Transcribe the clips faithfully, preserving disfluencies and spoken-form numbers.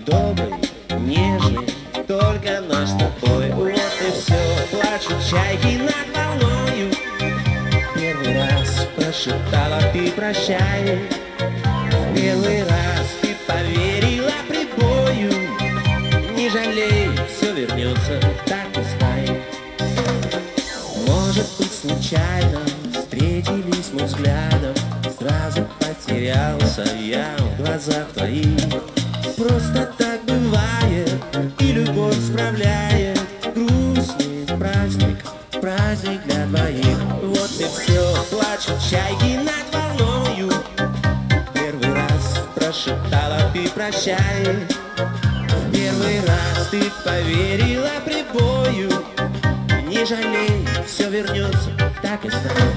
добрый, нежный, только наш с тобой. Вот и все, плачут чайки над волною. Первый раз прошептала ты прощай. Первый раз ты поверила прибою. Не жалей, все вернется, так и знай. Может быть, случайно встретились мы взглядом, сразу потерялся я в глазах твоих. Просто так бывает, и любовь справляет грустный праздник, праздник для двоих. Вот и все, плачут чайки над волною. Первый раз прошептала ты прощай. Первый раз ты поверила прибою. Не жалей, все вернется, так и знай.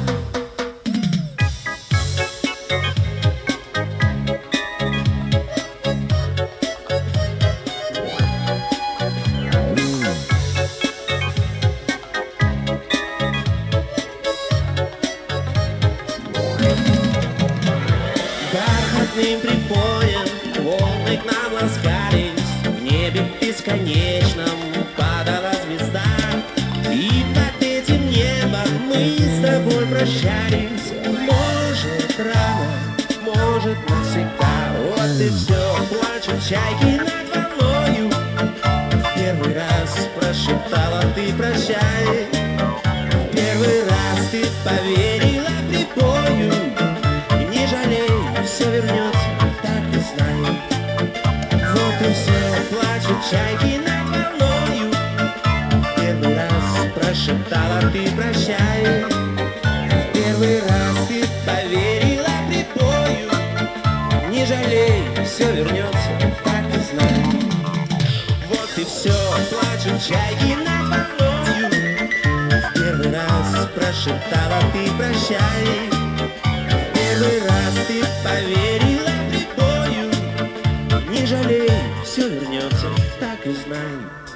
Бархатным припоем волны к нам ласкались. В небе бесконечном падала звезда. И под этим небом мы с тобой прощались. Может, рано, может, навсегда. Вот и все, плачут чайки над волною. В первый раз прошептала ты прощай. В первый раз ты поверила прибою. Не жалей, все вернется, так и знай. Вот и все, плачут чайки над волною. Первый раз прошептала ты прощай. Первый раз ты поверила прибою. Не жалей, все вернется, так и знай. Вот и все, плачут чайки над волною. Первый раз прошептала ты прощай. Первый раз ты поверила прибою. Не жалей, все вернется, так и знай.